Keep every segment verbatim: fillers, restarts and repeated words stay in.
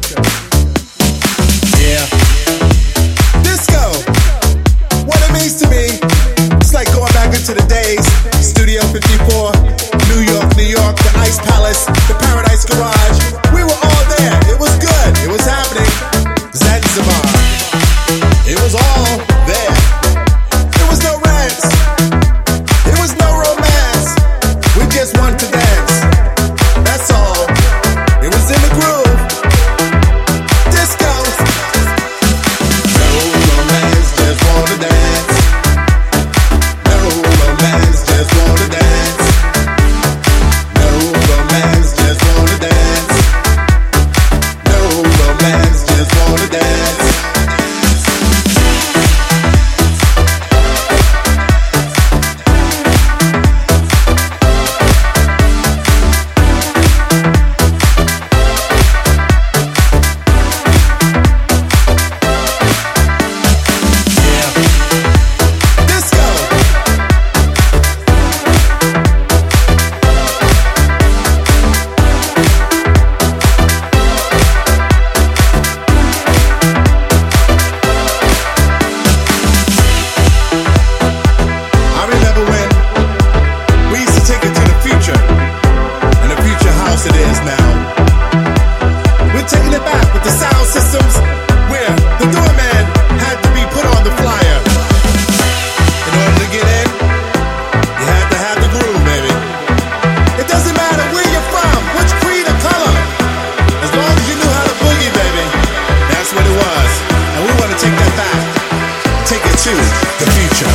Yeah. Disco. What it means to me, it's like going back into the days. Studio fifty-four, New York, New York, the Ice Palace, the Paradise Garage. We were all there. It was good. It was happening. Zanzibar. It was all there. There was no rants. There was no romance. We just wanted to dance. That's all. It was in the groove. Disco. No romance, just wanna dance. No romance, just wanna dance. No romance, just wanna dance. No romance, just wanna dance. It is now. We're taking it back with the sound systems where the doorman had to be put on the flyer. In order to get in, you had to have the groove, baby. It doesn't matter where you're from, which creed or color, as long as you knew how to boogie, baby. That's what it was. And we want to take that back. Take it to the future.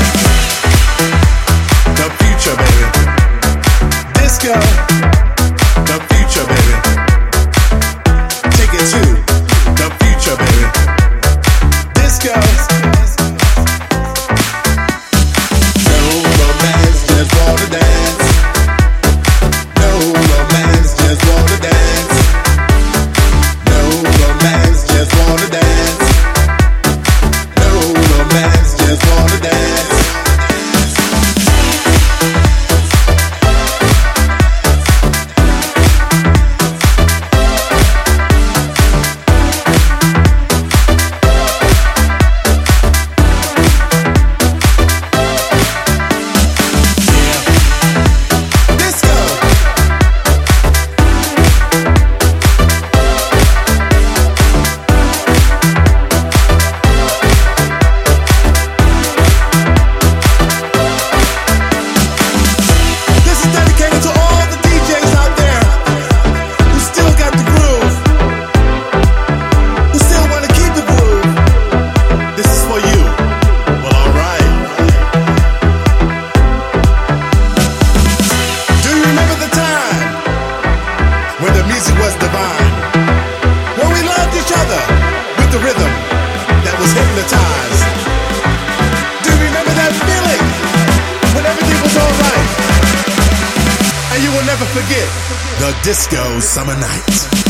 The future, baby. Disco. The future, baby. Take it to the future, baby. Disco. No romance, just wanna dance. No romance, just wanna dance. No romance, just wanna dance. No romance, just wanna dance. Music was divine. When we loved each other with the rhythm that was hypnotized. Do you remember that feeling when everything was alright? And you will never forget the disco summer night.